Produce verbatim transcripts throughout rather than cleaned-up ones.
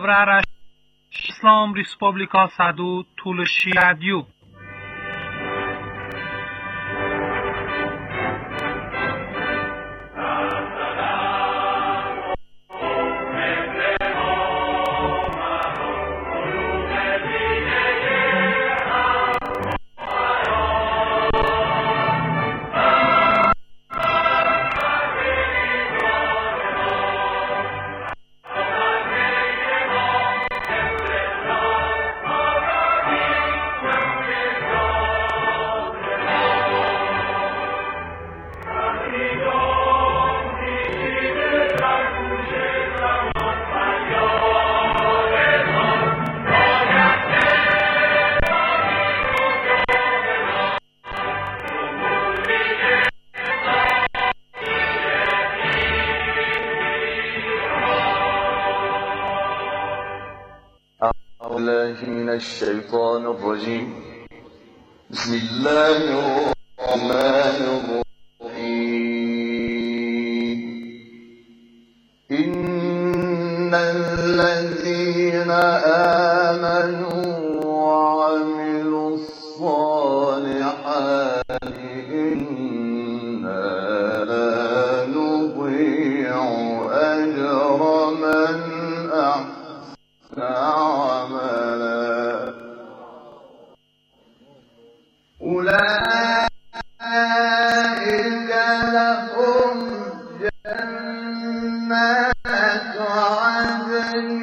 Dobrá Islám Respublika Sadu Tulshi Radio. من الشيطان الرجيم بسم الله الرحمن الرحيم إن الذين آمنوا وعملوا الصالحات إنا لا نضيع أجر من أحسن عملا أولئك لهم جنات عدن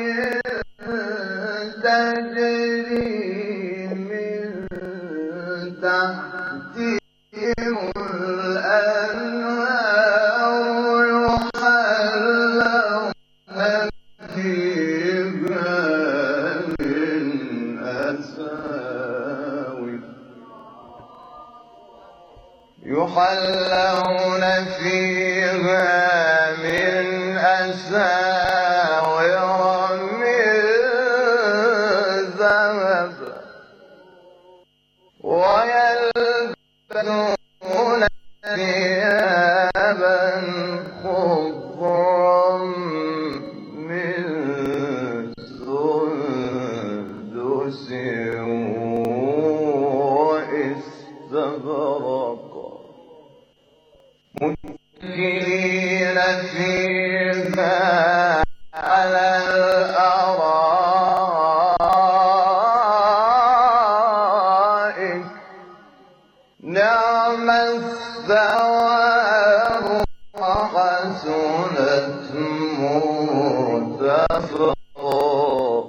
تجري من تحتهم الأنهار يحلون فيها من أساور يحلون فيها من أساور من ذهب ويلبسون ثيابا خضرا من سندس واستبرق متكئين فيها على الأرائك نعم الثواب وحسنت مرتفقا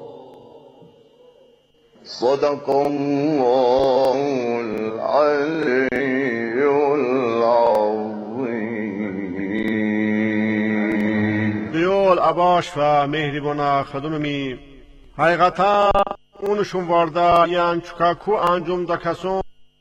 صدق الله العلي العظیم. دیول عباش و مهربان خدممی حقیقتا اونشون وارده یان چکاکو انجام دا کسون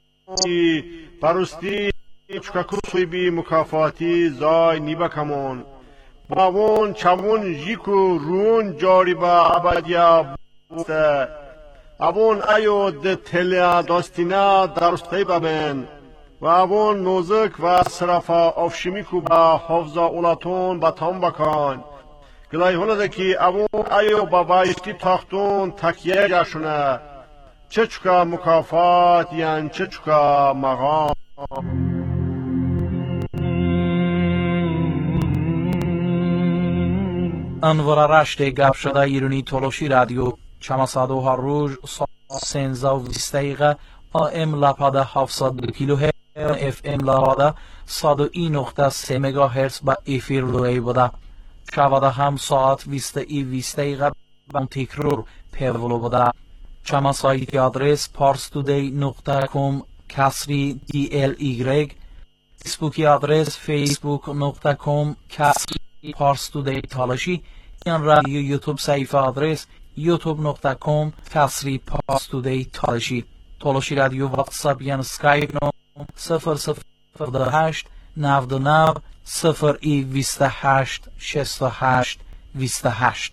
پرستی چکاکو سوی بی مکافاتی زای نیبا کمون باون چمون جیکو رون جاری با عبادیا بوسته اوون ایو ده تلیا داستینا درسته ببین و اوون نوزک و صرفا افشمیکو با حفظا اولاتون با تام بکن گلای هنده که اوون ایو با بایشتی تاختون تکیه جاشونه چه چکا مکافات یعن چه چکا مقام. انوار رشت گپ شده ایرانی تولوشی رادیو چماسادو هر روز سنزا و بیست دقیقه آم لپاده هفتصد کیلو هرتز اف ام لپاده صد و ای نقطه سه مگا هرتز با افیر روی بوده شواده هم ساعت بیست ای بیست دقیقه با تکرار پیولو بوده. چما سایت آدرس parstoday نقطه com کسری دی ال ایگرگ فیسبوکی آدرس facebook نقطه com کسری parstoday تالاشی این رادیو یوتیوب صفحه آدرس youtube نقطه com کسری parstoday تالاشی تالاشی رادیو واتساپ یا اسکایپ نو صفر صفر هشت نود و نه صفر ای بیست و هشت شصت و هشت بیست و هشت.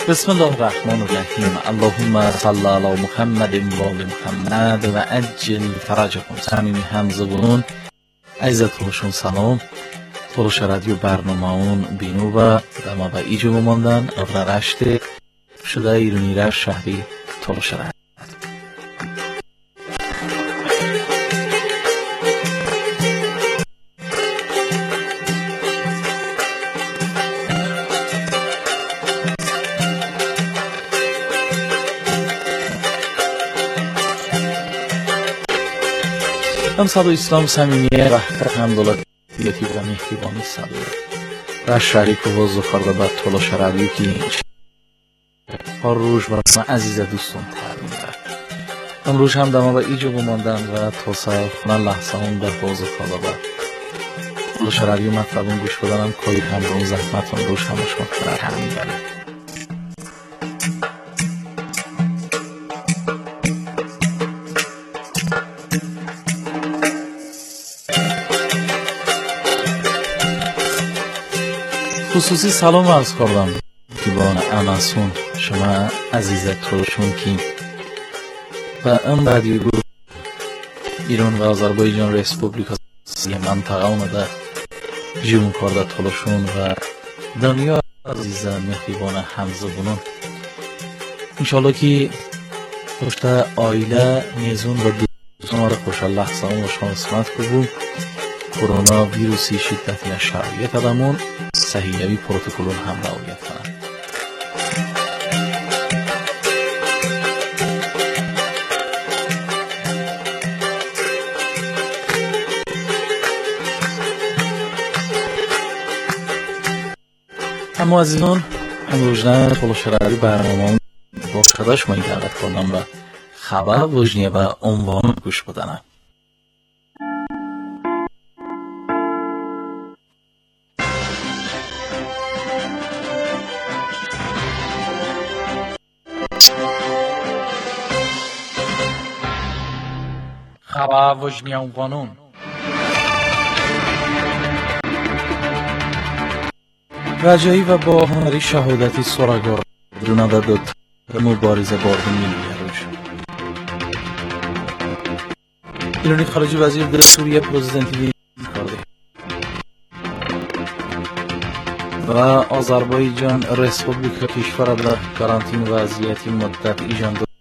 بسم الله الرحمن الرحیم. اللهم صل علی محمد و آل محمد و عجل فرجهم. صمیمی همزبون عزتشون سلام. تولش رادیو برنامه اون بینو و دما و ایجو بماندن اغرا رشت شده ایرونی را شهری تولش رادیو. هم صدای اسلام صمیمیه رهبر همدولتی و مهربانی صدای و شریک و وضع کرده به تولش رادیو که هر روز برای عزیز دوستان ترمیم برد. امروز هم دما و ایجو بماندن و توسعه خونه لحظه هم در وضع کرده به تولش رادیو مطلبون گوش بدنم کلی هم رو زحمتون روش همش مطلب ترمیم برد. خصوصی سلام عرض کردم دیوان اماسون شما عزیزت روشون کی و ام رادیو گروه ایران و آذربایجان ریسپوبلیکا یه منطقه اومده جیون کرده تلوشون و دنیا عزیز مهربان همزبونون انشالله که پشت آیله نیزون و دوستان را خوش لحظه اون و شما اسمت کبو کرونا ویروسی شدتی از شرایط ادامون صحیحوی پروتکلون هم رعایت کنند. اما عزیزان امروز نه تولش رادیو برنامه با شداش ما این دعوت کنم و خبر وجنیه و عنوان گوش بدنم. خبر وجنی اون قانون رجایی و با هنری شهادتی سراغار درونده داد مبارزه بارد میلیه روش ایرانی خارجی وزیر در سوریه پرزیدنتی کرده و آذربایجان ریسپوبلیکا کشور در کارانتین وضعیتی مدت ایجان داد.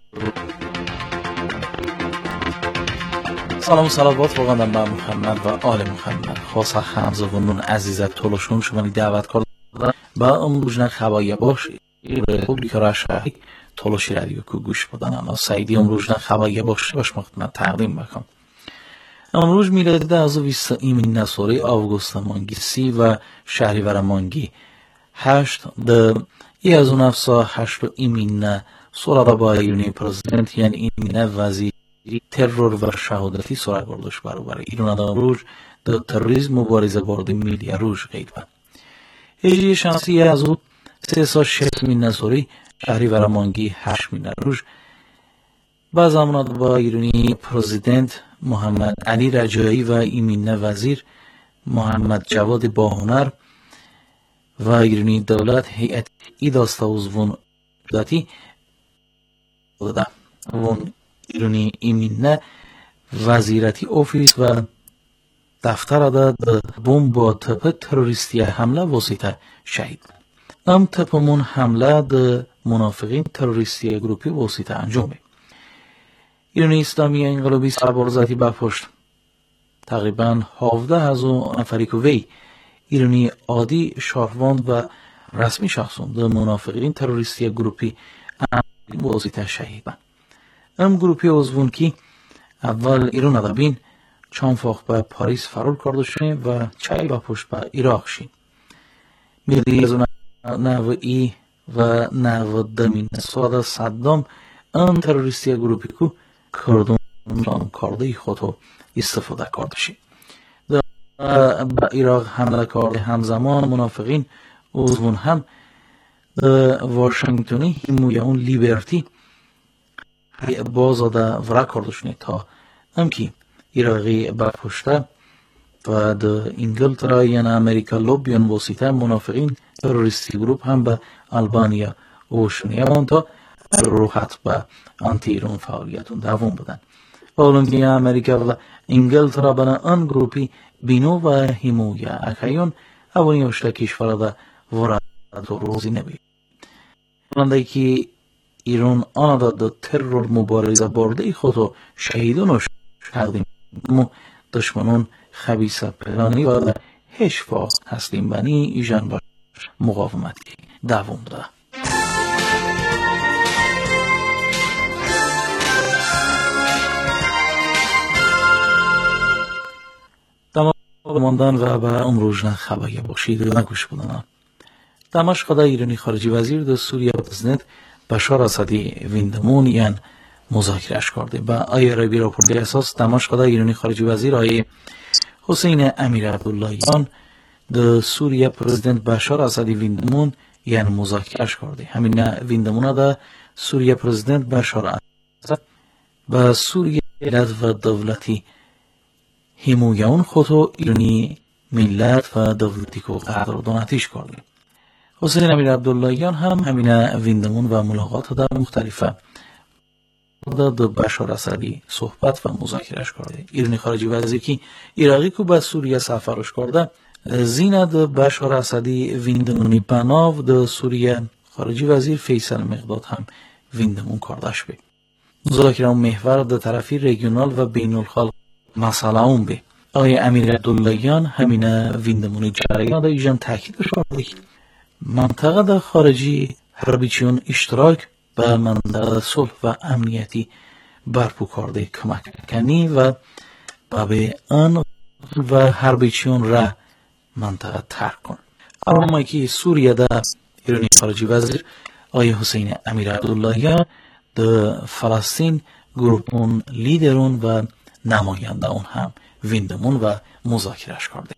سلام و صلوات بگردم به محمد و آل محمد. خاص همزبانون عزیزت تولشون شما دعوت کردن با امروز خبایی باش رپوبلیکا را شهری تولش رادیو کو گوش بدن. اما سعیدی امروز خبایی باش باش مخدمت تقدیم بکنم. امروز میلادی از بیست ایمین نسوری آوگوست مانگی سی و شهریور مانگی هشت ده ای از اون افسا هشت ایمین سولا با ایرانی پرزیدنت یعنی ایمین وزیر ترور و شهادتی سرای بردش برابر ایران آدم روز در تروریسم مبارزه بارد میلیه روز قید بود. هجری شانسی از او سه سال شش مین نسوری شهری و رمانگی هشت مین روز بعض امنات با ایرانی پرزیدنت محمد علی رجایی و ایمین وزیر محمد جواد باهنر و ایرانی دولت هیئت ای داسته وزون داتی داده وون ایرانی ایمینه وزیرتی اوفیس و دفتر ده بوم با تپ تروریستی حمله واسطه شهید. ام تپمون حمله ده منافقین تروریستی گروپی واسطه انجام بید. ایرانی اسلامی انقلابی سربارزتی بپشت تقریبا هفده هزار نفری که وی ایرانی عادی شهروند و رسمی شخصون ده منافقین تروریستی گروپی واسطه شهید بند. ام گروپی عضوون که اول ایران ادبین چانفاق به پاریس فرار کرده شدیم و چای با پشت به عراق شیم. میلی از اون نو ای و نو دمین ساده صدام ام تروریستی گروپی که کردون ران کرده خودو استفاده کرده شیم. به عراق حمله کرده همزمان منافقین عضوون هم واشنگتنی هموی اون لیبرتی بازاده ورا کرده شدیم تا هم که عراقی برپشته و در انگلترا یعنی امریکا لوبیان واسطه منافقین تروریستی گروپ هم به البانیا اوشنیان تا روحت و آنتی ایران فعالیتون دوام بدن. Olimpia Amerika و انگلترا بنا آن گروپی بینو و هیمویا اکایون اوانی اشتا کشورا دا ورد و روزی نبی. رنده که ایران آن دا دا ترور مبارزه برده خودو شهیدون شهدیم مو دشمنون خبیصه پلانی و دا هش فا هستیم بنی ایجان باش مقاومتی دوام دا. ماندن و به امروزنا خبری باشید و نگوش بودن. دمشق ایرانی خارجی وزیر در سوریه پرزیدنت بشار اسدی ویندمون یان مذاکرهش کرده. با آی عربی راپورت اساس دمشق ایرانی خارجی وزیر آی حسین امیر عبداللهیان در سوریه پرزیدنت بشار اسدی ویندمون یان مذاکرهش کرده. همین ویندمون در سوریه پرزیدنت بشار اسد با سوریه و دولتی حمایت خودو ایرانی ملت و دولتی کو قدردانیش کرده. حسین امیر عبداللهیان هم همین ویندمون و ملاقات در مختلفه در بشار اسدی صحبت و مذاکرهش کرده. ایرانی خارجی وزیر که عراقی کو به سوریه سفرش کرده زینت بشار اسدی ویندمونی پناو در سوریه خارجی وزیر فیصل مقداد هم ویندمون کردش به مذاکره محور در طرفی رژیونال و بین الخال مسئله اون به آقای امیر عبداللهیان همین ویندمونی جریان در ایجان تاکید کرده منطقه در خارجی حربیچیون اشتراک به منطقه صلح و امنیتی برپا کرده کمک کنی و به آن و حربیچیون را منطقه ترک کن. اما که سوریه در ایرانی خارجی وزیر آقای حسین امیر عبداللهیان در فلسطین گروپون لیدرون و نماینده اون هم ویندمون و مذاکرهش کرده.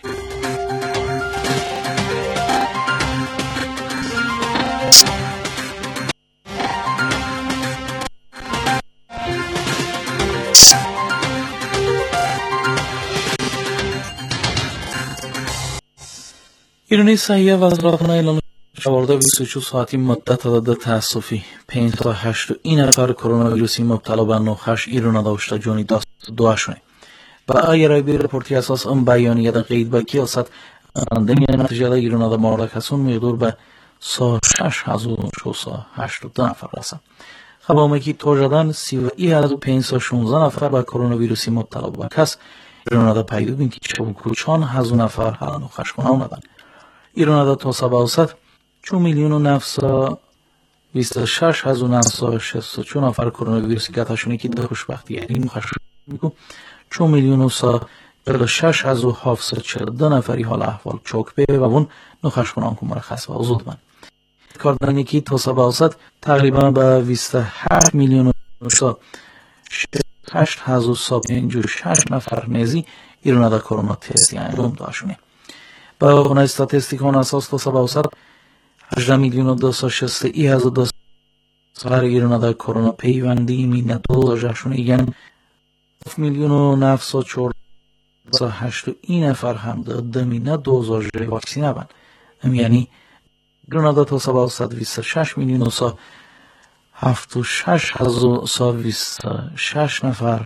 ایرانی صحیح وزارتخانه اعلام شمارده بیست و چهار ساعتی مدت داده تاسفی پنج تا هشت این نفر کرونا ویروسی مبتلا به نوخش ایران داشته جانی دست دو شونه. با آی عربی رپورتی اساس ام بیانیه در قید با کیاست اندمی نتیجه در ایران در مورد کسون مقدار به سا شش هزار شوسا هشت و دو نفر رسن. خبامه که توجدن سی و ای هزار پنج سا شونزده نفر با کرونا ویروسی مبتلا به کس ایران در پیدو بین که چون هزار نفر حالا نوخش کنه اومدن. ایران در تا سبا اوسط چون میلیون و نفسا بیست و شش هزار نفسا شست و چون نفر کرونا ویروسی گتاشونه که در خوشبختی یعنی نوخش میکن چون میلیون و سا چهل و شش هزار هفتصد و چهل و دو نفری حال احوال چوک به و اون نوخش کنان که مرخص و زود من کاردانی که تا سبا اوسط تقریبا به بیست و هشت میلیون و سا هشت هزار سا پنج و شش نفر نیزی ایران در کرونا تستی انجام داشونه. با اون استاتستیکان اساس تا سبا اوسط هجده میلیون و دویست و شصت و یک هزار و دویست سفر ایران در کرونا پیوندی می ندو جشونه یعنی میلیون و نفس و چهارده و هشت و این نفر هم داده می ندو جای واکسینه بند هم یعنی ایران در تا سبا اوسط بیست و شش میلیون و سا هفت و شش هزار سا بیست و شش نفر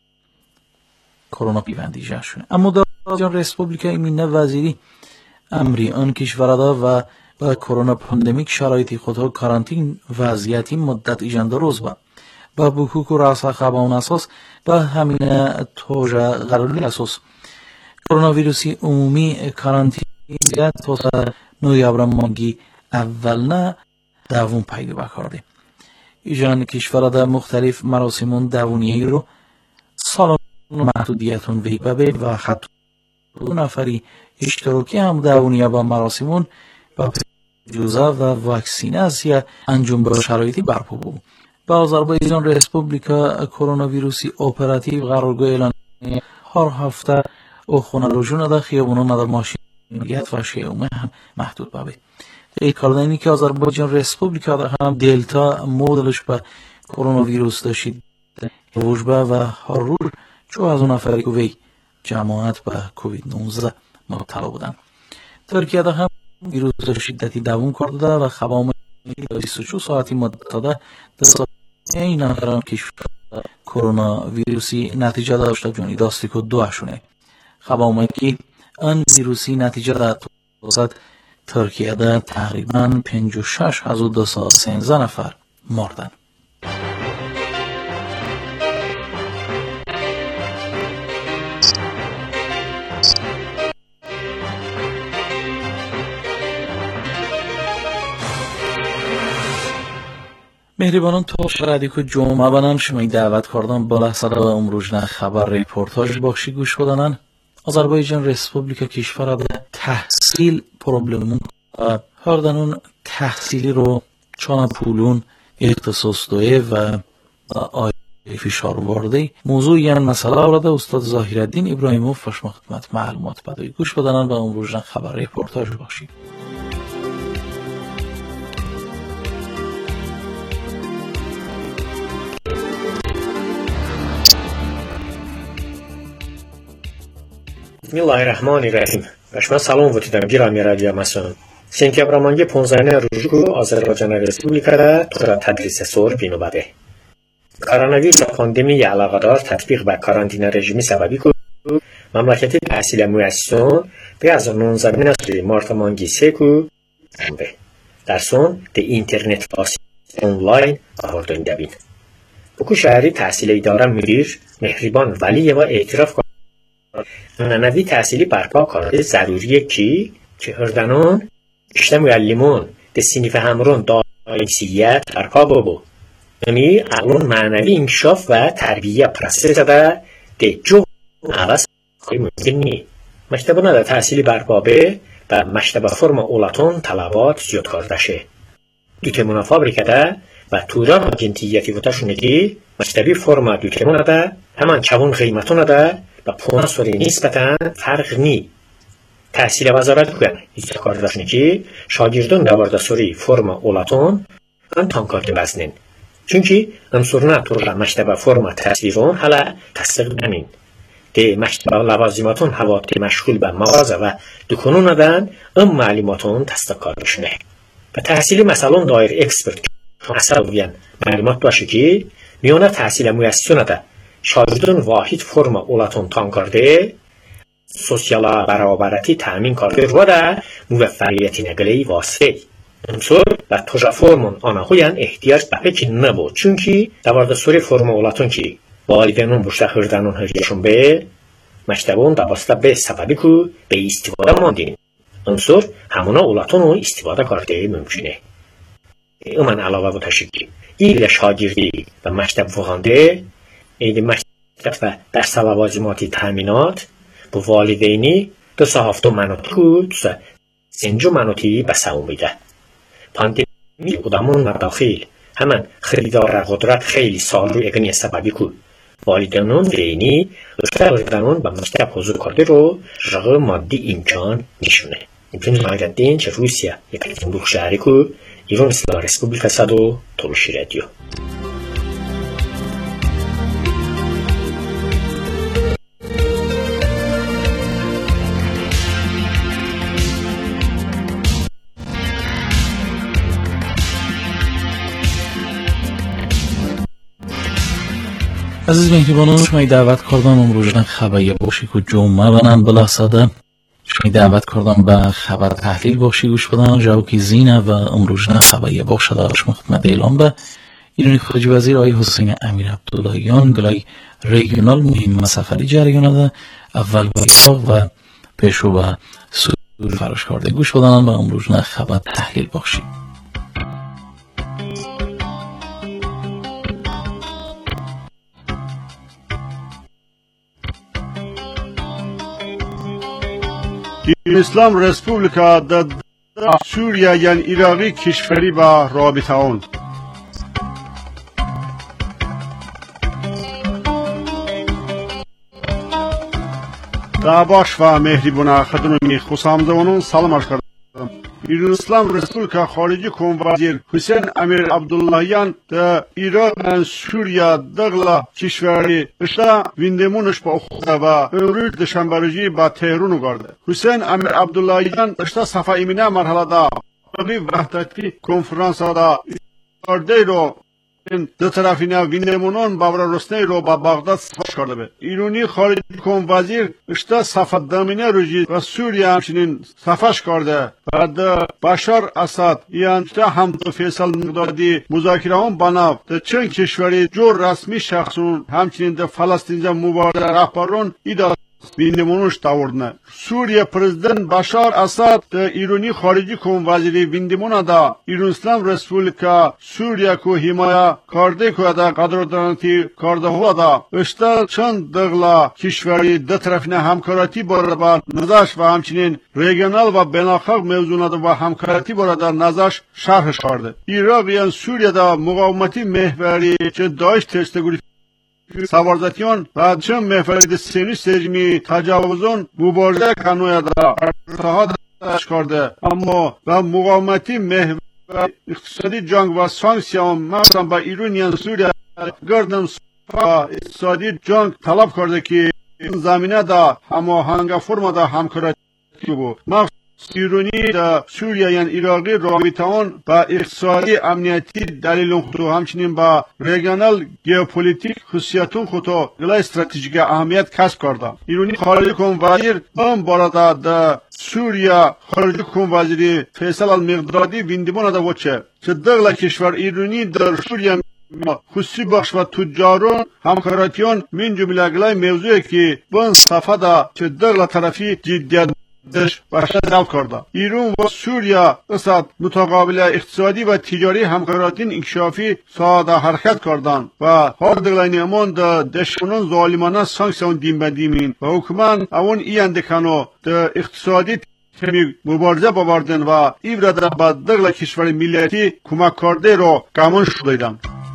کرونا پیوندی جشونه. اما در ریسپوبلیک ایمینه وزیری امری آن کشورها و با کرونا پاندمیک شرایطی خودها کارانتین وضعیتی مدت ایجنده روز با با بحوک و راسا خبان اساس با همین توجه قراری اساس کرونا ویروسی عمومی کارانتین تا نویابر مانگی اول نه دوون پیدا بکرده. ایجان کشورها مختلف مراسمون دوونیه رو سالن محدودیتون ویبه و خط دو نفری اشتراکی هم دوونیه با مراسمون با جوزه و واکسیناسیا انجام به شرایطی برپا بود. با آذربایجان ریسپوبلیکا کرونا ویروسی اپراتیو قرارگاه اعلان هر هفته او خونه رجوع در خیابونان در ماشینیت و شیومه هم محدود بابه. ای کاردانی که آذربایجان ریسپوبلیکا در هم دلتا مدلش به کرونا ویروس داشتید وجبه و هر روز چو از اون نفری که وی جماعت به کووید نوزده مبتلا بودن. ترکیه در هم ویروس شدتی دوام کرده و خبام بیست و چهار ساعتی مدته ده این نفرم کشور کرونا ویروسی نتیجه داشته جونی داستی که دو اشونه خب آمد که این ویروسی نتیجه در توسط ترکیه ده تقریبا پنجاه و شش هزار و دویست و سیزده نفر مردن. مهربانان تا شرایطی که جمعه بنام شما دعوت کردم بالا سر و امروزنا خبر ریپورتاج بخشی گوش بدانن. آذربایجان رسپوبلیکا کشور ده تحصیل پروبلمون هر دنون تحصیلی رو چان پولون اختصاص دوه و آی فشار ورده موضوع یعنی مسئله آورده استاد ظاهرالدین ابراهیموف فشم خدمت معلومات بدوی گوش بدانن و امروزنا خبر ریپورتاج بخشی. Bismillahirrahmanirrahim. Başma salon vutidam girami radyomasyon. Sentyabr پانزده روزو آذربایجان رسپوبلیکا تورا تدریس سور بینو بده. کرونا پاندمی علاقه‌دار تطبیق به کارانتین رژیمی سببی که مملکت تحصیل موسسون به از نوزده مارت مانگی سکو به درسون ده اینترنت فاس آنلاین آوردن دبین. بکو شهری تحصیل اداره مدیر مهربان ولی و اعتراف نوی تحصیلی برپا کرده ضروریه کی که هردنون اشته معلمون ده سینیف همرون دایسیت برپا بابو امی الان معنوی انکشاف و تربیه پرسه ده ده جو عوض خواهی ممکن نی مکتبونه ده تحصیلی برپا به و مکتب فرم اولاتون طلبات زیاد کرده شه دوتمونه فابریکه ده و توران جنتیتی وطاشونه که مکتبی فرم دوتمونه ده همان چون قیمتونه ده و پونسوری نسبتاً فرق نی تحصیل وزارت کن ایست کار داشتن که شاگردان دوارده سوری فرم اولاتون هم تانکارد بزنین چونکه امسورنا طور مکتب فرم تحصیلون حالا تصدیق نمین ده مکتب لوازماتون حواتی مشغول به مغازه و دکانون ندن ام معلوماتون تصدیق کار بشنه و تحصیل مثلا دایر اکسپرت اصلا بیان معلومات باشه که میانه تحصیل موسسه ده شاگردان واحد فرم اولاتون تان کرده سوسیالا برابرتی تامین کرده رو ده موفقیتی نگلی واسطه امسور و توجه فرمون آنها خویان احتیاج به پکی نبود چونکه دوارده سوری فرم اولاتون که والدینون بشته هردنون هرگیشون به مکتبون دواسته به سببی که به استفاده ماندین امسور همونا اولاتون رو استفاده کرده ممکنه امان علاوه بودشی که ایل شاگردی و مکتب وغانده ایدی مکتب و درس لوازماتی تامینات با والدینی دو سه هفته مناطی که دو سه سنجو مناطی بسه اومیده پاندمی قدامون مداخل همان خریدار قدرت خیلی سال رو اگنی سببی که والدینون دینی داشته والدینون با مکتب حضور کرده رو رقم مادی امکان نشونه امکان ظاهرالدین چه روسیه یک تنبوخ شهری که ایران اسلامی رسپوبلیکا صدو تلوشی رادیو عزیز مهربانان شما دعوت کردم امروزنا خبری باشی که جمعه بنام بلا ساده شما دعوت کردم به خبر تحلیل باشی گوش بدن جاوکی زینه و امروزنا خبری باشه داشت خدمت اعلام به ایرانی خارجه وزیر آقای حسین امیر عبداللهیان گلای ریجنال مهم سفری جریان ده اول به عراق و پیشو به سوریه فرش کرده گوش بدن و امروزنا خبر تحلیل باشی. اسلام رسپوبلیکا در سوریه یعنی عراقی کشوری با رابطه آن دعواش و مهربانه خدمت خوشامدونون سلام عرض کردم. ایران اسلام رسپوبلیکا خارجی کن وزیر حسین امیر عبداللهیان در عراق و سوریه دغلا کشوری اشتا ویندمونش با خود و امروز دشنبه با تهران گرده. حسین امیر عبداللهیان اشتا صفحه ایمنه مرحله دا وحدتی کنفرانس ها کرده رو این دو طرفین وینمونان بابر رسنی رو با بغداد سفارش کرده به ایرانی خارجی کن وزیر اشتا صفت دامینه روی و سوریه همچنین سفارش کرده بعد بشار اسد یعنی هم تو فیصل مقدادی مذاکره هم بناو ده چند کشوری جور رسمی شخصون همچنین ده فلسطینجا مبارزه رهبران ایدا ویندمونش تاوردنه سوریه پرزیدنت بشار اسد ده ایرانی خارجی کن وزیری ویندمونه دا ایران اسلام رسپولیکا سوریه کو حمایه کرده که دا قدردانتی کرده هوا دا اشتا چند دغلا کشوری ده طرفین همکاراتی بارد با نزاش و همچنین ریگنال و بینالخلق موضوعات و همکاراتی بارد نزاش شرحش کرده عراق یعنی سوریه دا مقاومتی محوری چه داعش تشتگوری سوارداتیان و چند محفلی سینی سجمی تجاوزون مبارزه کنوی دا ارتحاد داشت کرده اما و مقاومتی محور اقتصادی جنگ و سانکسیون مثلا با ایران یا سوریه گردن اقتصادی جنگ طلب کرده که زمینه دا هماهنگ فرم دا همکاری بود ایرانی در سوریه یعنی عراقی رابطه آن با اقتصادی امنیتی دلیل خودو همچنین با ریگنال گیوپولیتیک خصوصیتون خودو گلای استراتژیک اهمیت کسب کرده ایرانی خارجی کن وزیر ام بارادا در سوریه خارجی کن وزیری فیصل المقدادی ویندمون دا وچه چه دغلا کشور ایرانی در سوریه خصوصی بخش و تجارون همکاراتیان من جمله گلای موضوعی که بان صفحه دا چه دغلا طرفی جدیت دش باشد جلب کرده ایران و سوریه اصد متقابل اقتصادی و تجاری همکاراتین انکشافی ساده حرکت کردند و هر دلانی امان ده دشمنان ظالمانه سانکسیون دیم بدیمین و حکمان اون ایندکانو ده اقتصادی تمی مبارزه ببردن و ایورده با دغل کشور ملیتی کمک کرده رو کامون شدیدن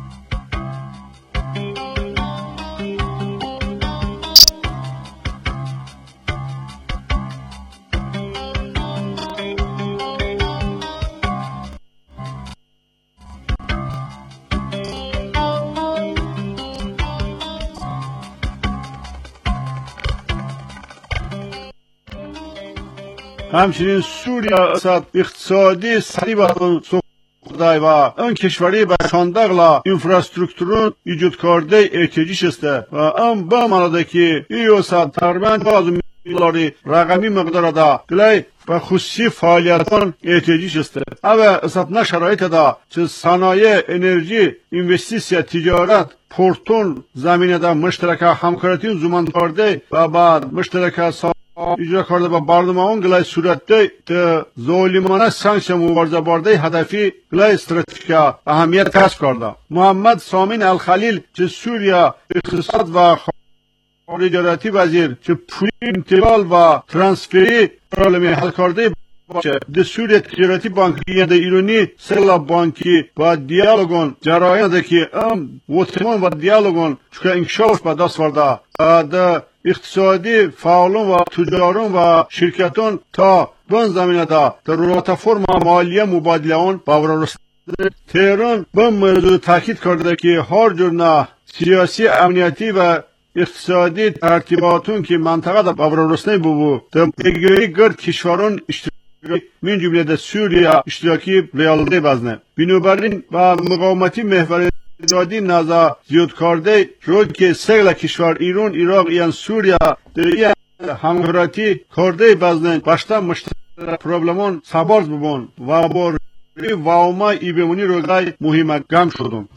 همچنین سوریه اصد اقتصادی سریع باتون سخته و این کشوری به چندقلا انفراسترکتورون ایجاد کرده احتیاجیش است و این به معنی که ای اصد تقریبا باز میلیاری رقمی مقدار دا گلی و خصوصی فعالیتان احتیاجیش است اوه اصد نه شرایط دا چه صنایع انرژی اینوستیسیا تجارت پورتون زمینه دا مشترک همکارتین زمان کرده و بعد مشترک اجرا کرده با برنامه گلای صورت ده ظالمانه سانکسیون مبارزه برده هدفی گلای استراتژیک اهمیت کسب کرده محمد سامین الخلیل چه سوریه اقتصاد و خارجیاتی وزیر چه پولی انتقال و ترانسفری پرابلم حل کرده باشه ده سوریه تجارتی بانکی ده ایرانی سلا بانکی و دیالوگون جراین ده که ام وطمان و دیالوگون چکه انکشاف با دست ورده ده اقتصادی فعالون و تجارون و شرکتون تا بن زمینه دا در پلتفرم مالیه مبادله اون باور رسید تهران به موضوع تاکید کرده که هر جور نه سیاسی امنیتی و اقتصادی ارتباطون که منطقه دا باور رسید بود در بگیری گرد کشوران اشتراکی من جمله در سوریه اشتراکی ریالده بزنه بنابراین و مقاومتی محور دادی نزا زیاد کرده روی که سگل کشور ایران عراق یان سوریه در همکاراتی کرده بزنن باشتا مشترک پروبلمان سابارز ببون و با و اوما ای بمونی روگای مهمه گم شدون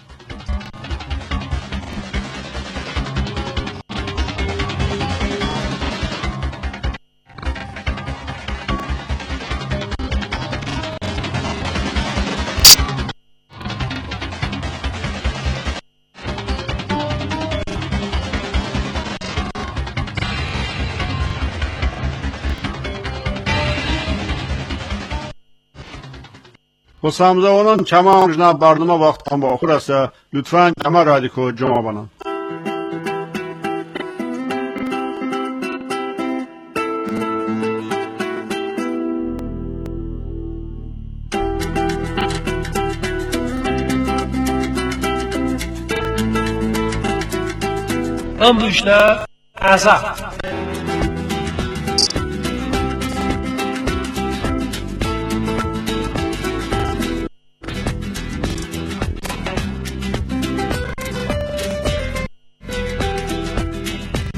و سامزوانان چما جناب برنامه وقت هم با آخر است لطفاً چما رادیکو جمع بنام امروشنا ازا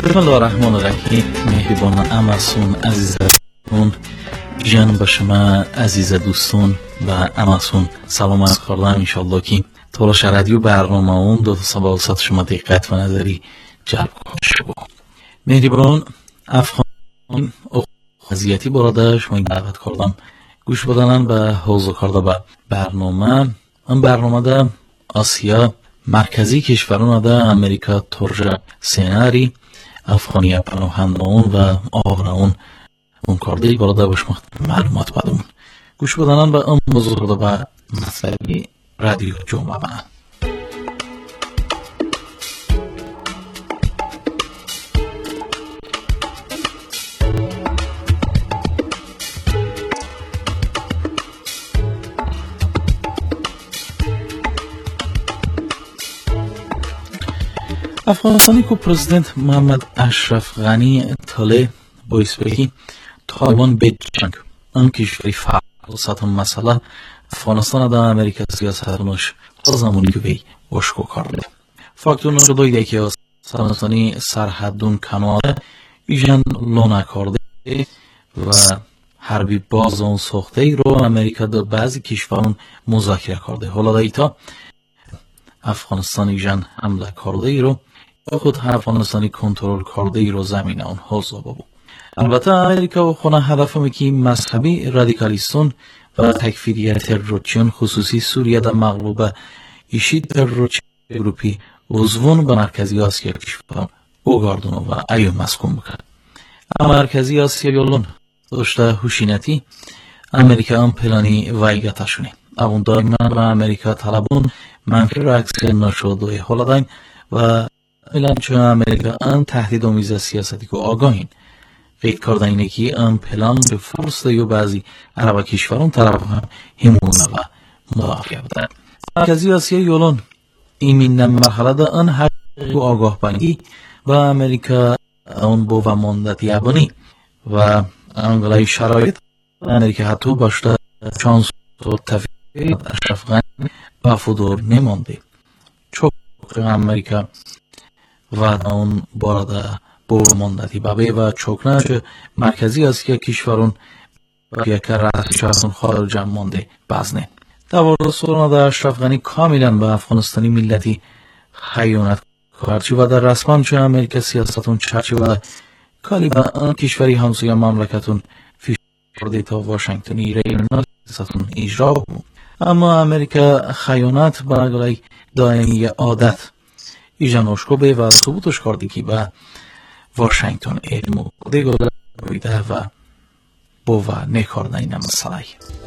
بسم الله الرحمن الرحیم. مهربان اماسون عزیزتون جان به شما عزیز دوستان و اماسون سلام عرض کردم. انشالله که تلاش رادیو برنامه اون دو تا سبا وسط شما دقت و نظری جلب کنه. مهربان افغان وضعیتی براده شما دعوت کردم گوش بدنن به حوض کرده به برنامه. این برنامه ده آسیا مرکزی کشوران ده امریکا ترجه سیناری افغانی پناهندگان و آوران اون کرده براده باش معلومات بدون گوش بدنن به این موضوع کرده به مطلبی رادیو جمعه بنا. افغانستانی که پرزیدنت محمد اشرف غنی طالع باعث بگی طالبان به جنگ آن کشوری فرصت مسئله افغانستان در امریکا سیاستونش تا زمانی که بی وشکو کرده فاکتور نشده دویده که افغانستانی سرحدون کناده ایجان لونه کرده و حربی باز اون ساخته ای رو امریکا در بعضی کشوران مذاکره کرده. حالا دیتا افغانستان ایجان حمله کرده ای رو خود افغانستانی کنترل کرده ای رو زمین اون حوضا بود. البته امریکا و خونه هدفم که مذهبی رادیکالیستون و تکفیری تروریستیون خصوصی سوریه در مغلوب ایشی تروریست گروپی عضوون به مرکزی آسیا کشور اوگاردون و ایو مسکون بکرد. مرکزی آسیا یولون داشته هوشینتی امریکا هم پلانی ویگتا شونه اون دائما به امریکا طلبون منفی رکس نشده حالا دایم و اعلام چون امریکا ان تهدید آمیز سیاستی که آگاهین قید کردن اینه که ان پلان به فرصت یا بعضی عرب کشوران طرف هم همونه و مدافع بودن. مرکزی آسیا یولون این مرحله دا ان هر آگاه بانی و امریکا اون بو و ماندت یابانی و انگلای شرایط امریکا حتی باشده چانس و تفکیر اشرف غنی وفادار نمانده چون امریکا و اون بارده بور ماندتی بابه و چوکنه چه مرکزی آسیا کشورون یک رأس شهرون خارج مانده بزنه. دوار سورنا در اشرف غنی کاملا به افغانستانی ملتی خیانت کرد و در رسمان چه امریکا سیاستون چرچی و کالی به آن کشوری همسوی مملکتون فیش کرده تا واشنگتنی ریونال سیاستون اجرا بود. اما امریکا خیانت برای دائمی عادت ایجان اشکو به و ثبوتش کردی که به واشنگتن علم دیگه بوده و با و نکردن این مسئله.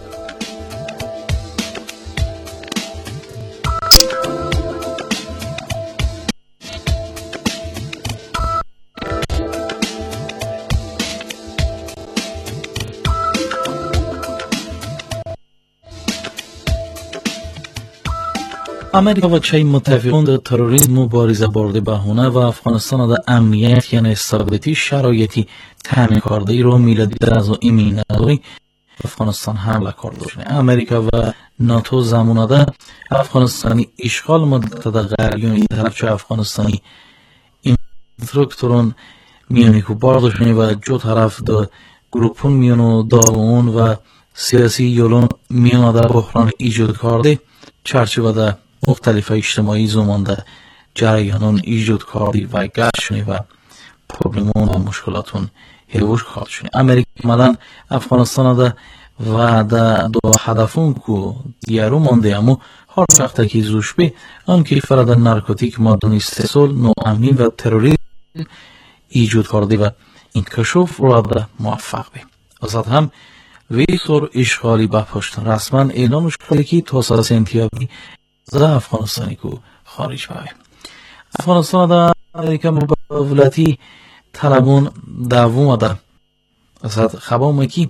امریکا و چین متفقون در تروریسم مبارزه برده بهونه و افغانستان در امنیت یعنی استابیلیتی شرایطی تامین کرده ای رو میلادی در از ایمین نداری افغانستان حمله کرده شده. امریکا و ناتو زمانه در افغانستانی اشغال مدت در غربی این طرف چه افغانستانی اینسترکتورون میانی که بارده شده و جو طرف در گروپون میانو داغون و سیاسی یولون میانو در بحران ایجاد کرده چرچه در مختلف اجتماعی زمانده جریانون ایجاد کردی و گشتشونی و پروبلمون و مشکلاتون هیوش کردشونی. امریکا مدن افغانستان ده و ده دو هدفون که دیارو مانده امو هر وقت که زوش بی آن کشور در نارکوتیک مادون استحصال نوامنی و تروریسم ایجاد کرده و این کشف را ده موفق بی. ازاد هم ویسور اشغالی بپشت رسما اعلامش کرده که توسط انتیابی زده افغانستانی که خارج بایه. افغانستان در امریکا مباولتی طلبون دوم ده ازاد خبام که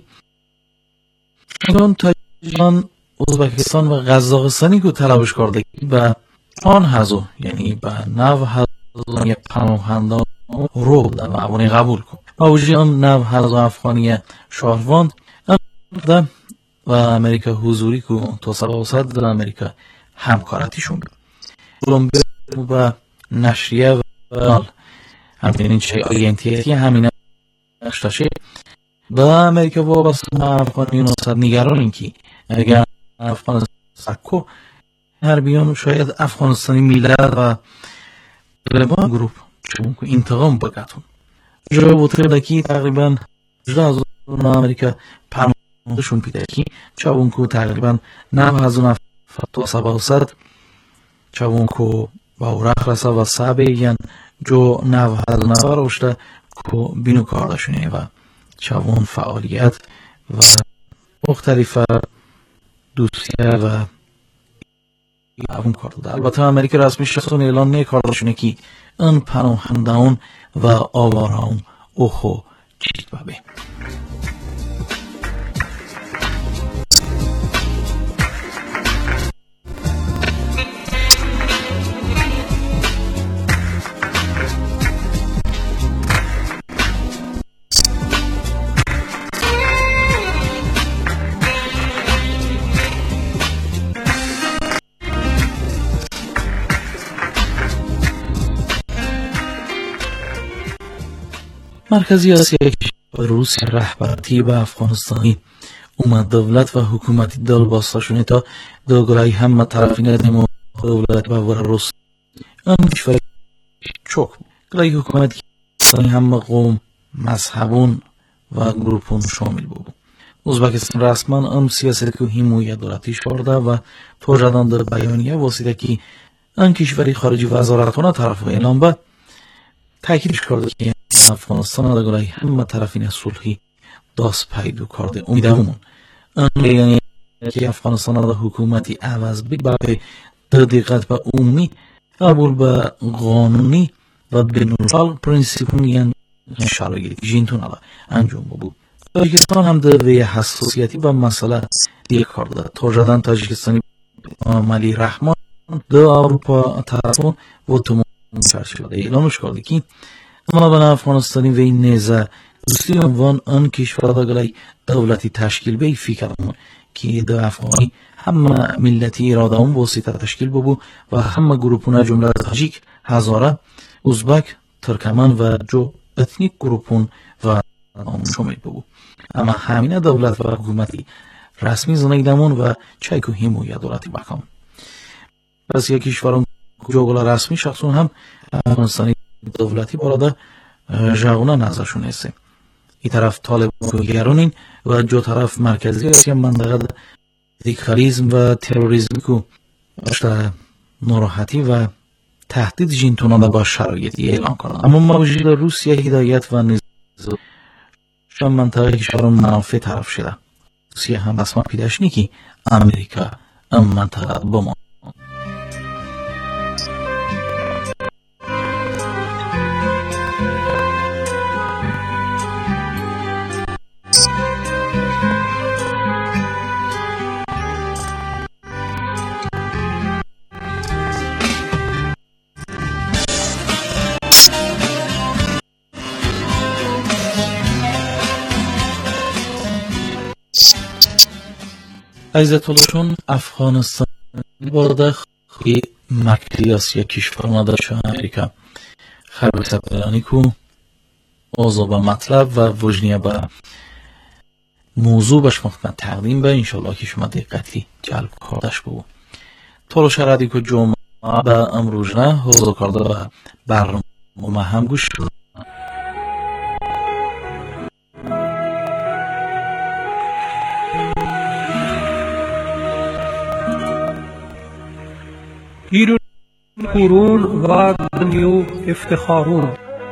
تاجیکستان ازبکستان و قزاقستانی که طلبش کرده به آن هزو یعنی به نو هزو یک پناهنده رو در معبونی قبول کن و وجود هم نو هزو افغانی شهروند ده و امریکا حضوری که تا سبا وسط در امریکا همکارتیشون بود. بلومبرگ و نشریه و همچنین چه آینتیتی همین اشتاشه و امریکا وابسته به افغانیان صد نگران که اگر افغانستان سکو هربیان شاید افغانستانی میلد و طالبان گروپ چون که انتقام بگتون جای بوده دکی تقریبا جدا از اون امریکا پرماندشون پیده که چون که تقریبا نه از اون فتو سبا سد چون که با ورخ رسا و سابه یعن جو نه از نفر روشته که بینو کاردشونه و چون فعالیت و مختلف دوستیه و اون کار داده. البته امریکا رسمی شخصون اعلان نه کاردشونه که ان پناهندگان و آواران اوخو چیت بابه. مرکزی آسیا کشور روسیه رهبری به افغانستانی اومد دولت و حکومتی دل باستاشونه تا دوگرای همه طرفینه دمو دولت و ور روس ام کشور چوک گرای حکومتی همه قوم مذهبون و گروپون شامل بود. ازبکستان رسما ام سیاست که حمایت دولتی شورده و توجدان در بیانیه واسطه که ان کشوری خارجی وزارتونه طرف اعلام به تاکیدش کرده که افغانستان دگرای همه طرفین صلحی داست پیدا کرده. امیدوارم ان که افغانستان دا حکومتی عوض بگه در دقت به عمومی قبول به قانونی و بین‌الملل پرینسیپون یعنی شرایط جینتون علا انجام بود. تاجیکستان هم در وی حساسیتی و مسئله دیگه کرده. توجدان تاجیکستانی ملی رحمان در اروپا طرفون و تمام شده اعلامش کرده که اما بنا افغانستانی وی نیزه دوستی عنوان آن کشور دگرای دولتی تشکیل بی فکرمون که در افغانی همه ملتی اراده اون بوسیطه تشکیل ببو و همه گروپونه جمله تاجیک، هزاره، ازبک، ترکمن و جو اتنیک گروپون و شامل ببو. اما همین دولت و حکومتی رسمی زنیدمون و چایکو حمایت دولتی بکام. پس یک کشورم جوگل رسمی شخصون هم افغانستانی دولتی باراده جاغونه نظرشون هسته. ای طرف طالبان گرانین و جو طرف مرکزی آسیا منطقه دیکتاریزم و تروریزم که اشتر ناراحتی و تهدید جینتونانده با شرایطی اعلان کنند. اما موجود روسیه هدایت و نظام شما منطقه کشوران منافع طرف شده. روسیه هم رسما پیداش نی که امریکا ام منطقه بمان. عزت‌اللهشون افغانستان بارده خوی مرکزی آسیا کشور اومده شو امریکا خبر سپلانی کو اوضاع به مطلب و وجنیه به موضوع بش مختلف تقدیم به انشالله که شما دقتی جلب کردش بود. طور شرعی که جمعه به امروز نه حضور کرده و برنامه هم گوش شد. ایران قرون و دنیو افتخارون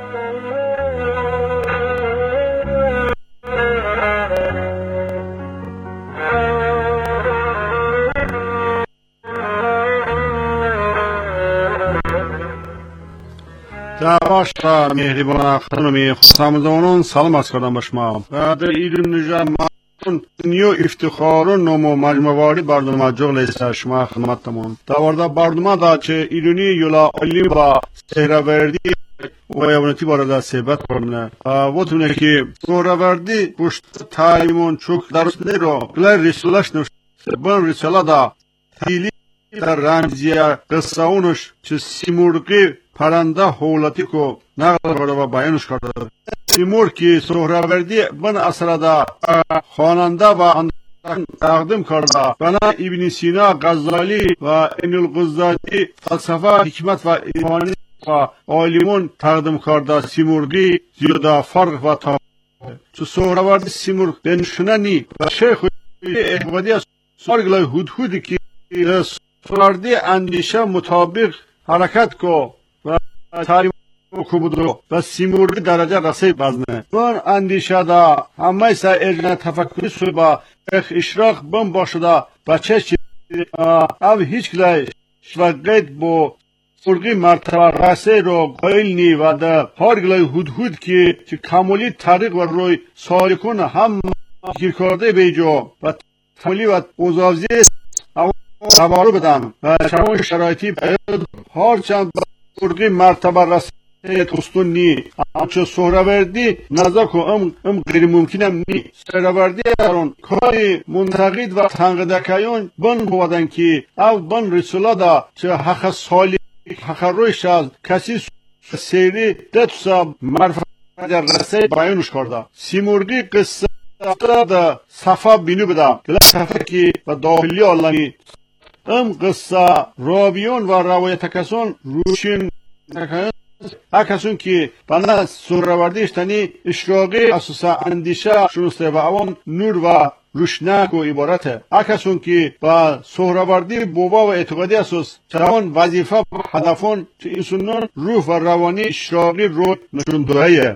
دعواش را مهربان خانمی خسامدانان سلام از کردم بشما و در ایران نجام دنیو افتخارون نمو مجموعی برنامه جغل است شما خدمتتون داورده برنامه دا چه ایرانی یولا علی با سهروردی و یونتی بارده صحبت کنه و تونه که سهروردی پشت تعلیمون چوک درست نیرو بلای رسولش نوشته بن رساله دا تیلی در رمزیه قصه اونش چه سیمورقی پرنده حولتی کو نقل کرده و بیانش کرده. سیمور که سهروردی بن اثرده خواننده و تقدیم کرده. بنا ابن سینا، غزالی و ابن القزاجی فلسفه، حکمت و ایمانی و عالمون تقدیم کرده. سیمرغی زیاده فرق و تفاوت. چو سهروردی سیمرغ بنشننی و شیخ احمدی از سارگلای هدهودی که سهروردی اندیشه مطابق حرکت کو و تعلیم کو بودو و سیمرغی درجه رسی بزنه. من اندیشه دا همه سا ارجن تفکری سوی با اشراق بم باشده بچه چی او هیچ کلای شوگید با سرگی مرتبه رسی رو قایل نی و در هر گلای هدهود که کاملی طریق و روی سالکون هم گیر کرده بیجا و تمالی و اوزاوزی تبارو بدن و چون شرایطی باید هر چند سرگی مرتبه رسی توستون نی. چه سهروردی نظر که ام ام غیر ممکنم نی. سهروردی درون کاری منتقد و تنقیدکایون بن بودن که او بن رسولا دا چه حق سالی حق رویش از کسی سیری دتوسا مرفت در رسی بیانش کرده. سیمرغی قصه دا صفا بینو بده که صفا که و داخلی آلانی ام قصه رابیون و روایت کسان روشین نکایون اکسون که بنا سهروردی اشتنی اشراقی اساسا اندیشه شنسته و اون نور و روشنک و عبارته. اکسون که با سهروردی بوبا و اعتقادی اساس چون وظیفه و هدفون چه اینسونون روح و روانی اشراقی رو نشون دهیه.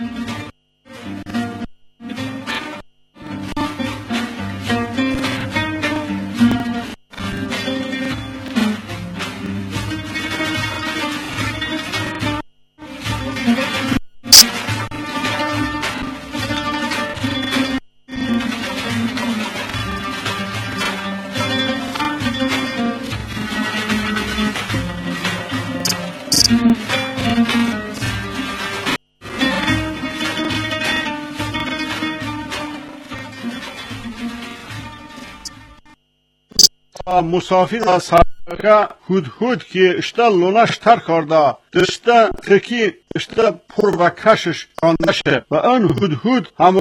مسافر و سرکه هدهود که اشتا لونش تر کرده دشتا تکی اشتا پر و کشش کاندشه و آن هدهود همه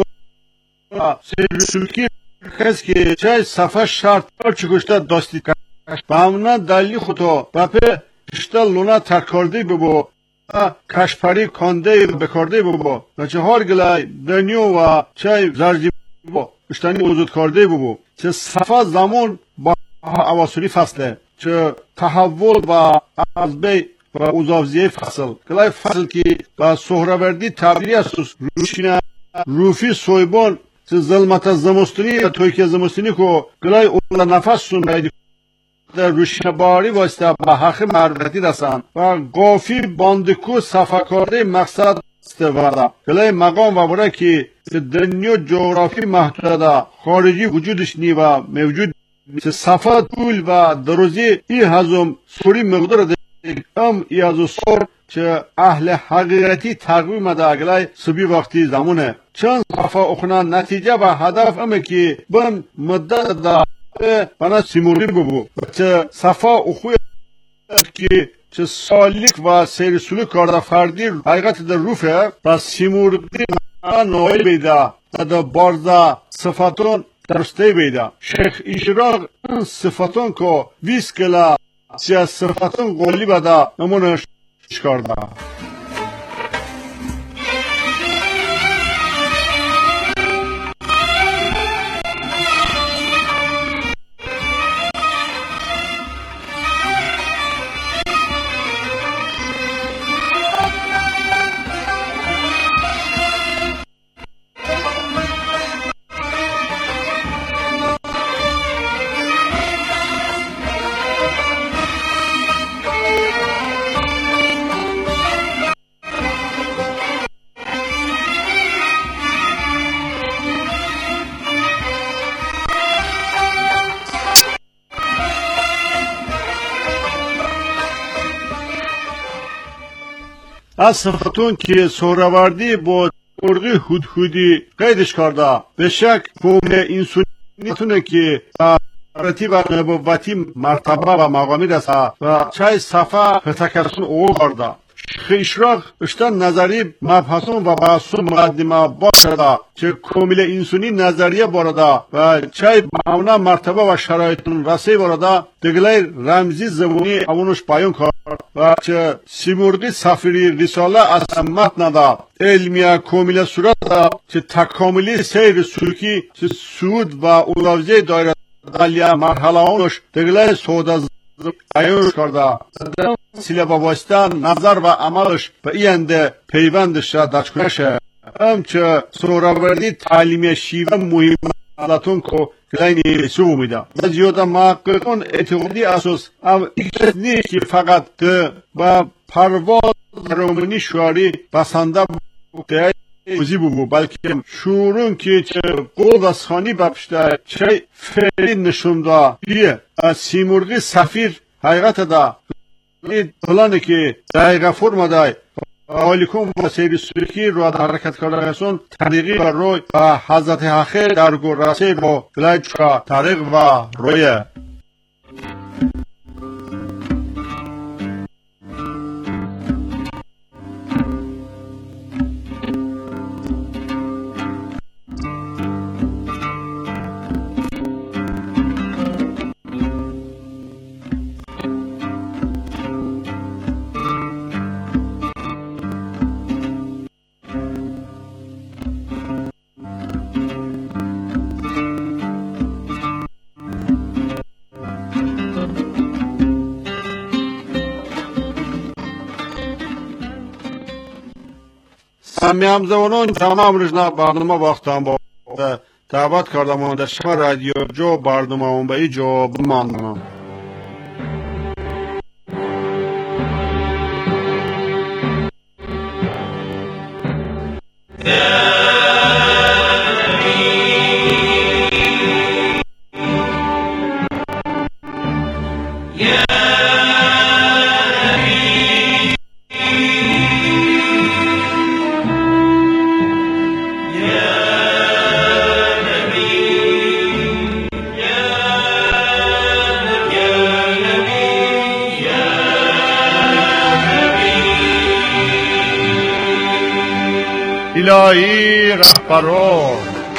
سیرسولکی کس که چای صفحه شرط چکشتا داستی کش و همونا دلی خودتا و پی اشتا لونه تر کرده ببو کشپری کانده بکرده ببو و چه هر گلای دنیو و چای زرجی ببو اشتانی وجود کرده ببو چه صفحه زمان با اواسوری فصله چه تحول و از بی و اوزاوزیه فصل کلای فصل که با سهروردی تبدیلی است روشینه روفی سویبان چه ظلمت زمستونی یا تویک زمستونی که کلای اولا نفس سون باید در روشینه باری واسطه به حق مروتی رسن و قافی باندکو صفحه کرده مقصد استفاده کلای مقام و برای که دنیا جغرافی محدوده خارجی وجودش نی و موجود چه صفحه طول و دروزی ای هزم سوری مقدار ده ام ای هزو سور چه اهل حقیقتی تقویم ده اگلای سبی وقتی زمونه چند صفحه اخنا نتیجه و هدف امه که بن مدت ده بنا سیمرغی ببو چه صفحه اخوی که چه سالیک و سیر سلوک کرده فردی حقیقت در روفه و سیمرغی نوعی بیده در بارزه صفتون درسته بیده شیخ اشراق صفتون که ویس کلا چه صفتون قولی بده نمونش کرده. از صفتون که سهروردی با مرغی هدهودی قیدش کرده به شک قوم انسانیتونه که رتی و نبوتی مرتبه و مقامی رسه و چای صفحه فتکرسون او کرده اشراق اشتن نظری مبحثون و بحثون مقدمه باشد چه کامل انسانی نظریه بارده و چه معنا مرتبه و شرایطون رسی بارده دگلی رمزی زبونی اونش بیان کرد و چه سیمرغی سفیری رساله از متن ده علمیه کامل صورت ده چه تکاملی سیر سلوکی چه سود و اولویه دایره دلیه مرحله اونش دگلی سوده بیان کرده سیله با واسطه نظر و عملش به اینده پیوندش را دچکنشه همچه سوروردی تعلیمی شیوه مهم حالتون که کلینی سو میده و زیاده محققون اعتقادی اساس او ایکس نیست که فقط با پرواز رومانی شعاری بسنده بوده وزی بو بلکه شورون که چه قول از خانی بپشته چه فعلی نشونده بیه از سیمرغی سفیر حقیقت ده این پلانه که دقیقه فرم ده آلیکون با سیری سرکی رو در حرکت کرده هستون طریقی و روی و حضرت حقیر در گرسه با بلد شا طریق و رویه سمیام زبانون تمام رجنا برنامه وقتم با دعوت کردم در شما رادیو جو برنامه اون به جو بماندم الهی رهبران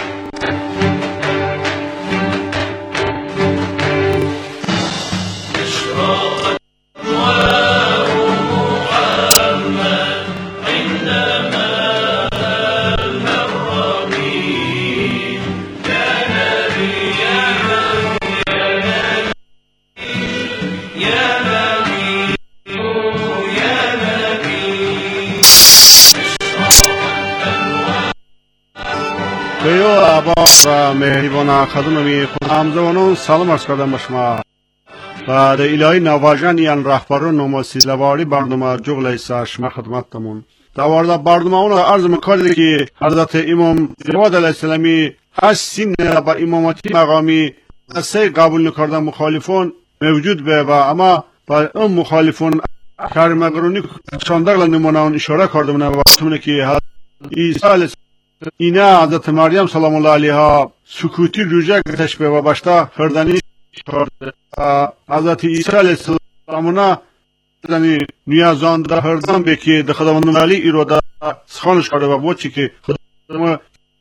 بیو عبا و مهریبان خدممی خود همزوانون سلام عرض کردم به شما و در الهی نواجن یعن رهبران نماسی لواری برنامه جغل ایسا شما خدمت تمون در وارد برنامه اون عرض مکرده که حضرت امام جواد علیه السلامی از سین با امامتی مقامی از سی قبول نکردن مخالفون موجود به و اما با اون مخالفون کرمگرونی چاندقل نمونه اون اشاره کرده منه و وقتونه که حضرت عیسی علیه اینه حضرت مریم سلام الله علیها سکوتی روژه گتش به و بشتا خردنی کرده حضرت عیسی علیه السلام نه نیازان در خردن به که در خداوند علی ایرو در سخانش کرده و بود چی که خداوند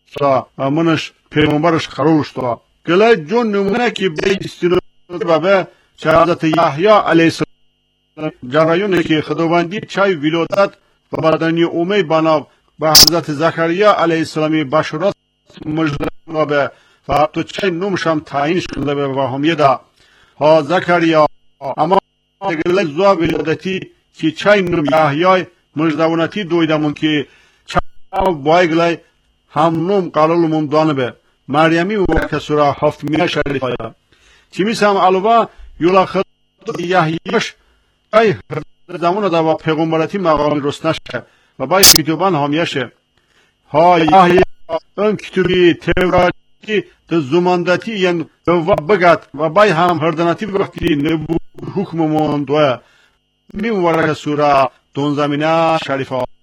منش پیغمبرش قرار شد گله جون نمونه که به استینو و به چه حضرت یحیی علیه السلام جرایونه که خداوندی چای ولادت و بدنی اومی بنا با حضرت زکریا علیه السلامی بشارت مجده به و حتی چه نومشم تعیین شده به وهمیه ده ها زکریا اما گله زوا ولادتی که چه نوم یحیی مجدونتی دویدمون که چه بای گله هم نوم قلالمون دانه به مریمی و که سوره هفت میه شریف آیا چی میسم علاوه یولا خد یحییش ای زمان ده و پیغمبرتی مقامی رسنشه و باید کتابان همیشه ها یحیی اون کتابی توراتی ده زماندتی یعن و بگد و باید هم هردناتی وقتی نبو حکممون دوه میمورک سوره دون زمینه شریف آیا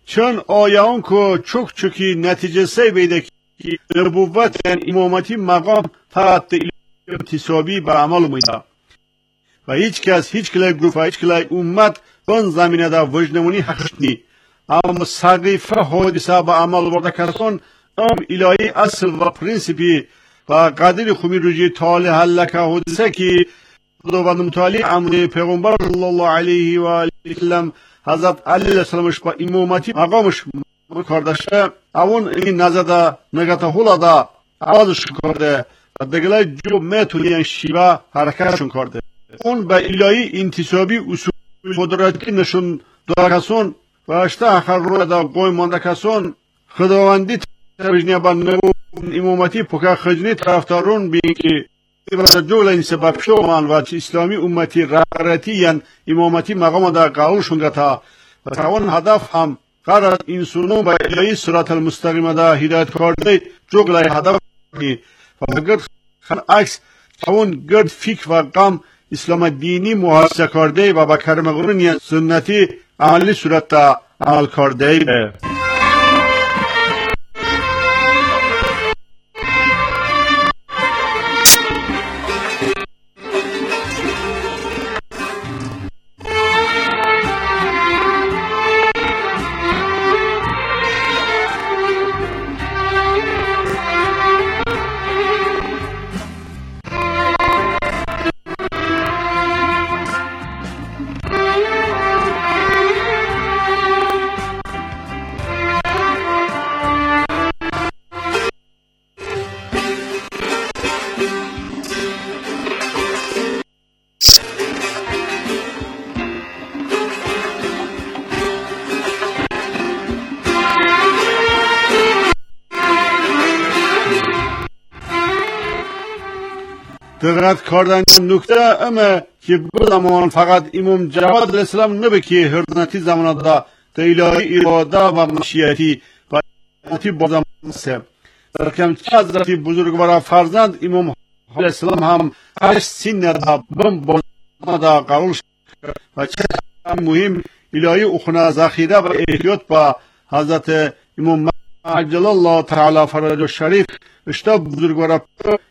چون آیان که چک چکی نتیجه سی بیده که نبوت امامتی مقام فقط انتصابی به عمل میده و هیچ کس هیچ کلی گروه و هیچ کلی امت بان زمینه دا وجنمونی حقش نی. اما سقیفه حادثه به عمل برده کسان ام الهی اصل و پرینسیپی و قدر خومی روژی تعالی حلکه حادثه که خداوند متعالی امر پیغمبر صلی الله علیه و آله و سلم حضرت علی علیه السلامش با امامتی مقامش کردشه اون این نزده نگته هولا دا عوضش کرده و دگلای جو میتونی شیوه حرکتشون کرده. اون به الهی انتصابی اصول قدرتی نشون داده کسان و اشته اخر رو دا قوی مانده کسان خداوندی تبجنی با نبو امامتی پکر خجنی طرفتارون بین که جو این سبب شومان و اسلامی امتی رغرتی یعنی امامتی مقام دا قولشون گتا و تاون هدف هم قرار انسانون با الهی صراط المستقیم دا هدایت کرده جوگلای هدف کنی و گرد خن عکس تاون گرد فکر و قام اسلام دینی محاسه کرده و با کرم قرونی سنتی عملی صورت دا عمل کرده. دقت کردن نکته اما که bu zaman فقط امام جواد علیه السلام نبه که هردنتی زمان دا الهی اراده و مشیتی و اراده با زمان سه درکم چه حضرتی بزرگوار فرزند امام علیه السلام هم هشت سین دا بم با زمان دا قرار شد و چه مهم الهی اخنا ذخیره و احتیاط با حضرت امام عجل الله تعالی فرج الشریف اشتا بزرگوار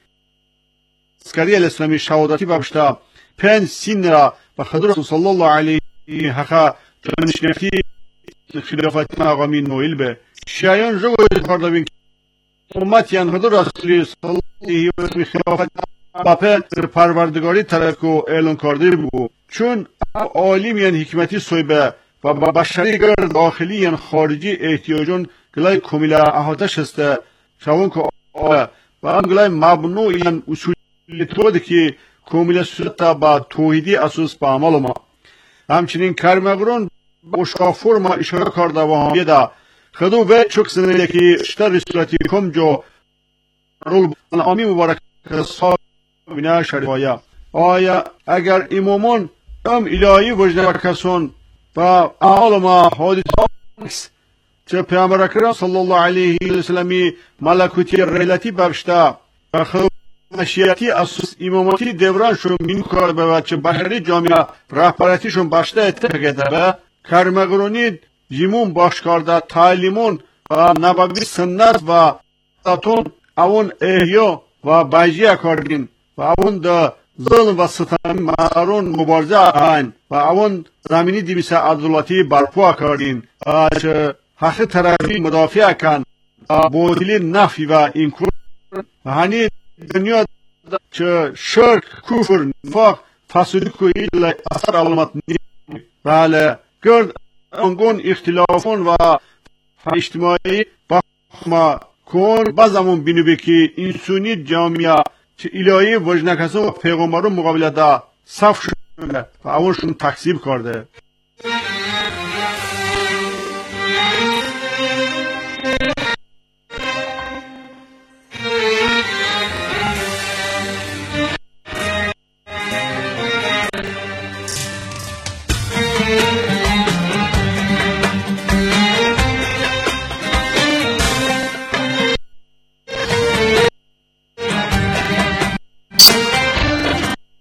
اسکری الاسلامی شهادتی بابشتا پنج سین را و خضر صلی الله علیه حقا جانشنفتی خلافت مقامی نویل به شایان جو کرده بین امت یان خضر رسولی صلی الله علیه و سلم خلافت باپه پروردگاری ترکو اعلان کرده بود چون عالم یان حکمتی صوبه و بشری گرد داخلی یان خارجی احتیاجون گلای کمیله احاطه شسته شوان که و هم گلای مبنوع یان اصول لطفاده که کامل صورت با توحیدی اساس با عمل ما همچنین کرمگرون باشقا فرما اشاره کرده و همیه دا خدو به چک سنه که اشتر رسولتی کم جو رول آمی مبارک صاحب بنا شریفایا آیا اگر امامان ام الهی وجنه کسان و اعال ما حادث چه پیامبر اکرم صلی الله علیه و سلمی ملکوتی ریلتی ببشتا و خدو مشیتی اساس امامتی دورانشون مین کار به بچه بشری جامعه رهبرتیشون باشته اتفاق ده کرمگرونی جیمون باش کرده تعلیمون و نبوی سنت و تاتون اون احیا و بجیه کردین و اون ده ظلم و ستم مارون مبارزه آن و اون زمینی دیمیسه عدالتی برپا کردین چه حق طرفی مدافع کن بودلی نفی و اینکور و هنی دنیا چه شرک کفر نفاق فسادی کویل اثر علامت نی بله گرد انگون اختلافون و اجتماعی بخما کن بازمون بینو بکی انسانی جامعه چه الهی وجنکسان و پیغمبرون مقابله دا صف شده و اونشون تکذیب کرده.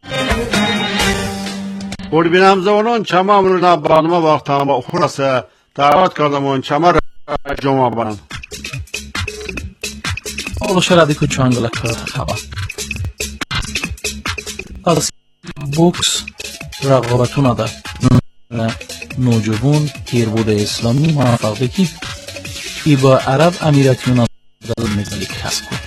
بودی بینم زبانان چما امروز برنامه وقت هم با خلاصه دعوت کردم چمر جمعه برن Oluşa radiko çangala karata xaba. Az boks raqobatuna da نوجوان تیربود اسلامی موفق کی ای با عرب امیراتیون دادن مدلی کسب کرد.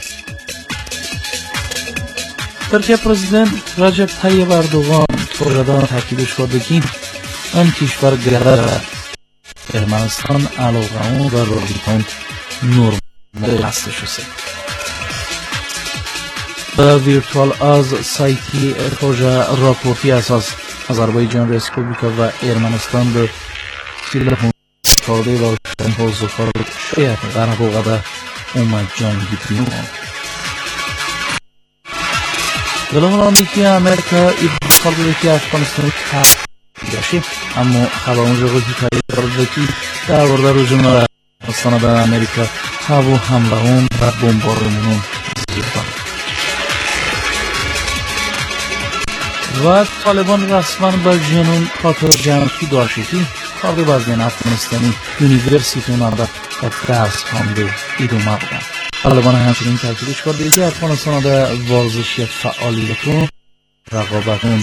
ترکیه پرزیدنت رجب طیب اردوغان توجدان تاکیدش کرده که آن کشور گرده ارمنستان علاقه و رابطان نرمال هسته شده. به ویرتوال از سایتی پروژه راپورتی اساس آذربایجان ریسپوبلیکا و ارمنستان به تلفن کرده و تنفوز کار شاید غرق و غده اومد جنگی بیرون. دلوان آمریکی امریکا ابتکار بوده که افغانستان تحت گشت، اما خبرون جاگوی تایی کرده که در ورده روزنامه افغانستان به امریکا هوا حمله‌ام و بمبارمون زیر داد. و طالبان رسما به جنون خاطر جمعی داشتی کارده بازدین افغانستانی یونیورسیتی نامده و درس خانده ایدومه بودن. طالبان همچنین تاکیدش کرده که افغانستان در ورزشی فعالیتون رقابتون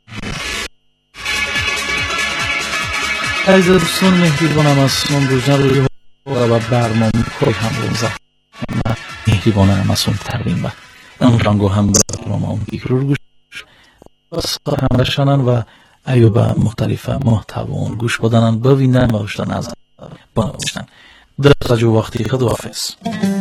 عزیز دوستان مهربانم از من روزن روی و برنامه کوی هم روزه مهربانم از اون تقدیم با اون رنگو هم برنامه اون دیگر گوش همه شنن و ایوب مختلف محتوان گوش بدنن ببینن و بشتن از باشتن در تجو وقتی خداحافظ.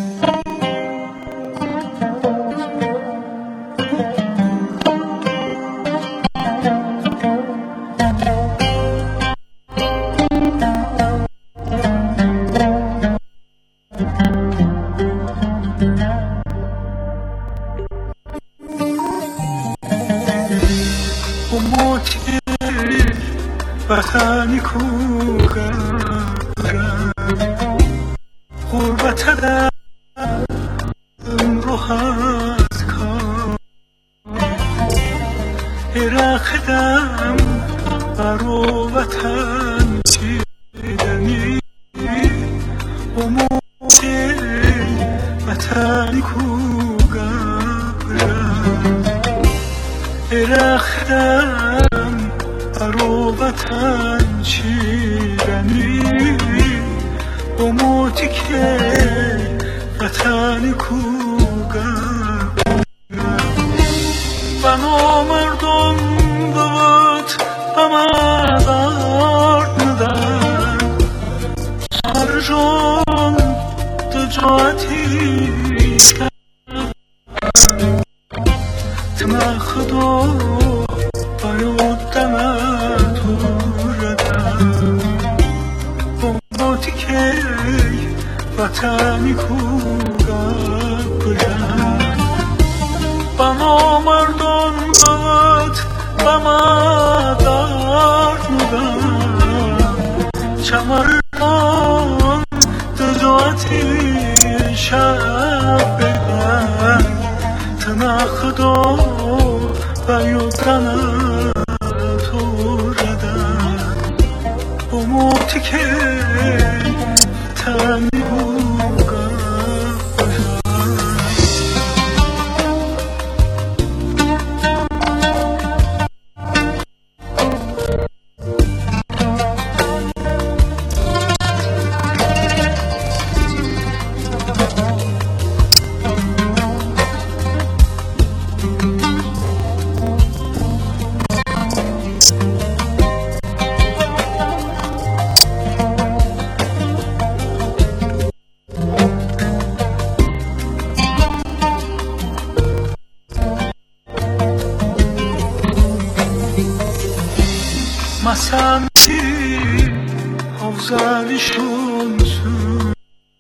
وطنی کوگم غربت در رو هست کار رخدم برو وطن چیدنی امود وطنی کوگم رخدم برو وطن چیدنی اموتی که وطن کوگم بنا مردم بود بمدارد ندن هر جان دجاتی تمه خدا باید دمت ردم اموتی که وطنی کوگم بجم بنا مردم بود بمدار ندم چمران دجاتی شب بگم تنه خدا باید دمت ردم اموتی که وطنی مسمتی حوزلیشون سون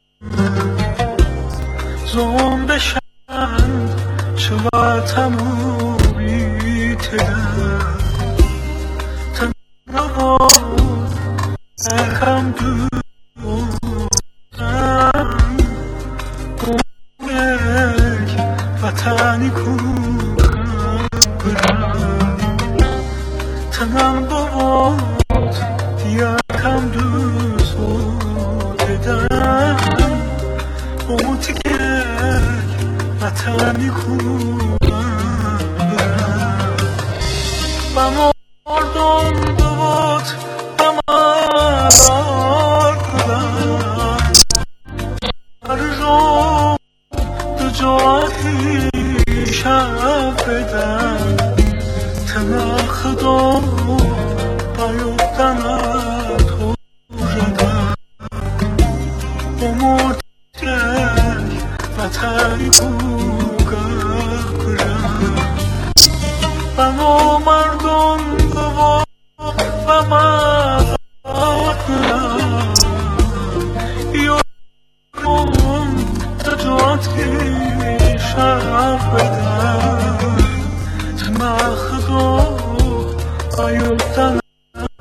زون بشن شواتمو بیتدن تنها اکم دوزن گمک وطنی کوگم برم تنم بابات دیگم دوست وطنی کنم و مردم دوت بمدار کنم هر رو دو جاهی شب بدم تنخ دو بیفتنت تو ردم بمرد یک وطنی کوگه کنم و مردم دوت و من